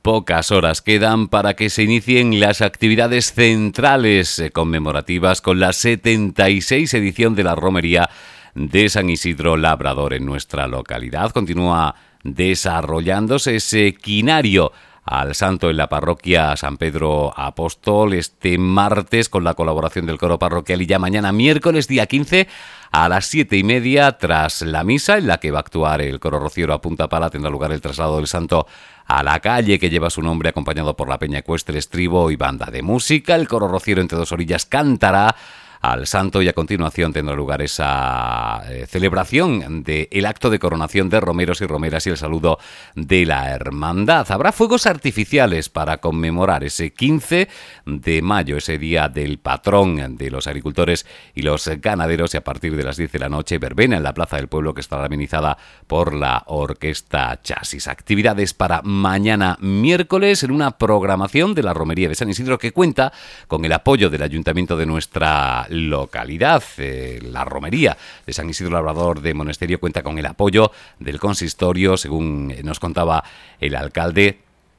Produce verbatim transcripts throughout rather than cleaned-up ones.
Pocas horas quedan para que se inicien las actividades centrales conmemorativas con la setenta y seis edición de la Romería de San Isidro Labrador en nuestra localidad. Continúa desarrollándose ese quinario al santo en la parroquia San Pedro Apóstol este martes con la colaboración del coro parroquial y ya mañana miércoles día quince a las siete y media tras la misa en la que va a actuar el coro rociero a punta pala tendrá lugar el traslado del santo a la calle que lleva su nombre acompañado por la peña ecuestre, estribo y banda de música. El coro rociero entre dos orillas cantará al santo y a continuación tendrá lugar esa eh, celebración del acto de coronación de romeros y romeras y el saludo de la hermandad. Habrá fuegos artificiales para conmemorar ese quince de mayo, ese día del patrón de los agricultores y los ganaderos, y a partir de las diez de la noche verbena en la Plaza del Pueblo que estará amenizada por la Orquesta Chasis. Actividades para mañana miércoles en una programación de la Romería de San Isidro que cuenta con el apoyo del Ayuntamiento de nuestra localidad. Eh, la Romería de San Isidro Labrador de Monesterio cuenta con el apoyo del consistorio, según nos contaba el alcalde.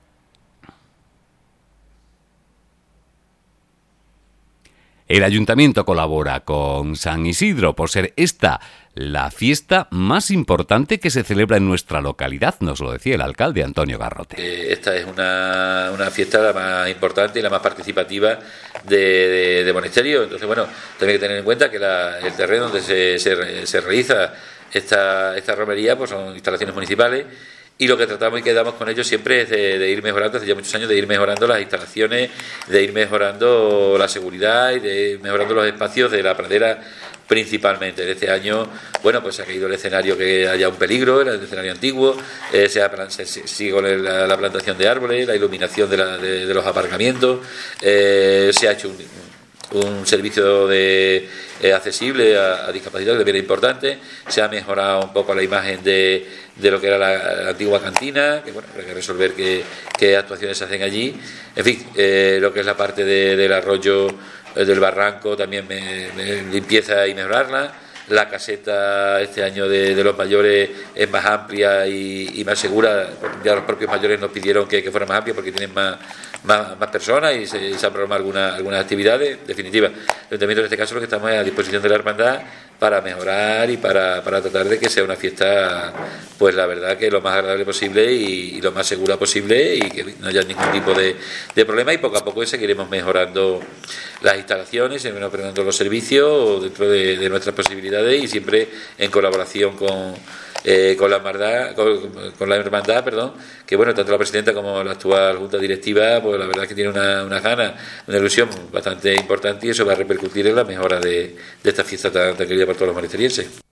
El ayuntamiento colabora con San Isidro por ser esta la fiesta más importante que se celebra en nuestra localidad, nos lo decía el alcalde Antonio Garrote. Eh, esta es una, una fiesta la más importante y la más participativa de, de, de Monesterio. Entonces, bueno, también hay que tener en cuenta que la, el terreno donde se, se, se realiza esta, esta romería pues son instalaciones municipales. Y lo que tratamos y quedamos con ellos siempre es de, de ir mejorando, hace ya muchos años, de ir mejorando las instalaciones, de ir mejorando la seguridad y de ir mejorando los espacios de la pradera principalmente. En este año, bueno, pues se ha caído el escenario que haya un peligro, era el escenario antiguo, eh, se, ha, se, se sigue con el, la, la plantación de árboles, la iluminación de, la, de, de los aparcamientos, eh, se ha hecho un, un servicio de eh, accesible a, a discapacitados de manera importante, se ha mejorado un poco la imagen de, de lo que era la, la antigua cantina, que bueno, hay que resolver qué, qué actuaciones se hacen allí, en fin, eh, lo que es la parte de, del arroyo eh, del barranco, también me, me limpieza y mejorarla. La caseta este año de, de los mayores es más amplia y, y más segura. Ya los propios mayores nos pidieron que, que fuera más amplia porque tienen más, más, más personas y se, y se han programado algunas, algunas actividades. En definitiva, el ayuntamiento en este caso lo que estamos es a disposición de la hermandad para mejorar y para, para tratar de que sea una fiesta, pues la verdad que lo más agradable posible y, y lo más segura posible y que no haya ningún tipo de, de problema, y poco a poco seguiremos mejorando las instalaciones, seguiremos mejorando los servicios dentro de, de nuestras posibilidades y siempre en colaboración con Eh, con la hermandad, con, con la hermandad, perdón, que bueno, tanto la presidenta como la actual junta directiva, pues la verdad es que tiene una, una gana, una ilusión bastante importante y eso va a repercutir en la mejora de, de esta fiesta tan, tan querida por todos los monesterienses.